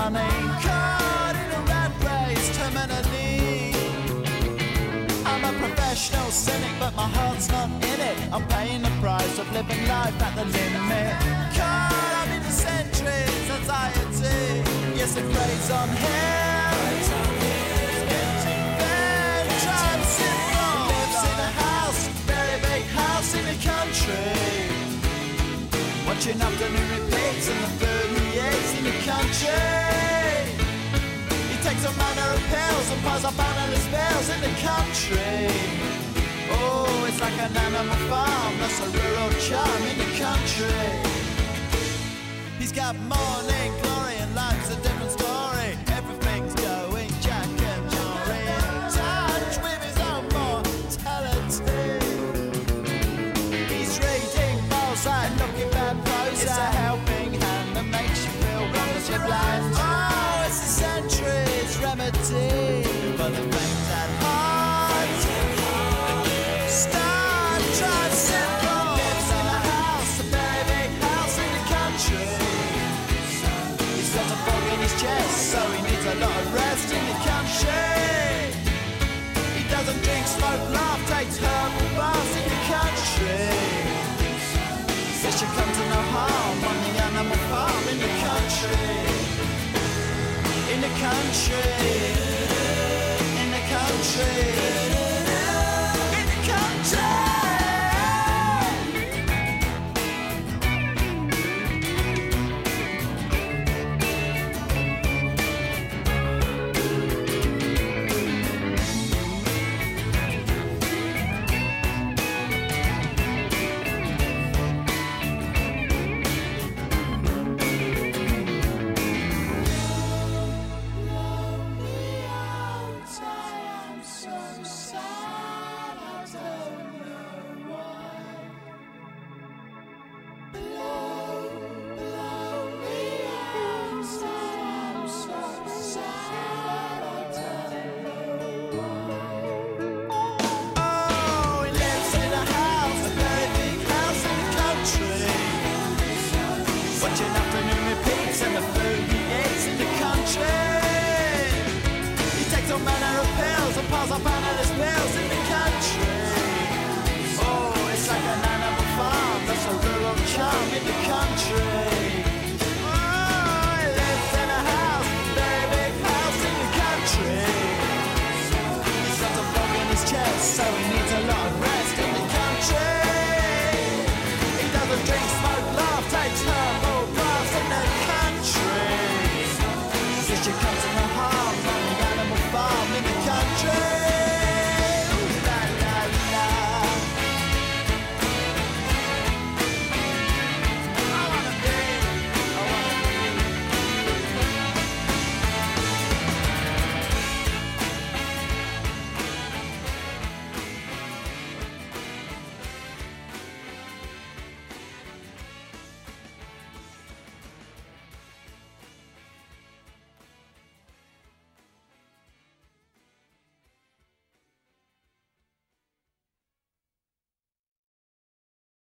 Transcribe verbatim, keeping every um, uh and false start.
money. Caught in a rat race, terminally. I'm a professional cynic, but my heart's not in it. I'm paying the price of living life at the limit. Caught up in the centuries, anxiety. Yes, it preys on him. It's getting bad, trying simple. Lives in a house, very big house in the country. Watching afternoon repeats and the food he eats in the country. He takes a manner of pills and piles up analyst bills in the country. Oh, it's like an animal farm, that's a rural charm in the country. He's got morning glory and life's a different story. Everything's going Jack and Jory in touch with his own mortality. He's reading balls and looking bad prose. It's a helping hand that makes you feel wonderfully blind. Oh, it's a century's remedy for the things at heart. Start, try simple. Lives in a house, a very big house in the country. He's got a fog in his chest, so he needs a lot of rest in the country. He doesn't drink, smoke, laugh, takes herbal baths in the country. Says you come to no harm on the animal farm in the country. In the country. In the country.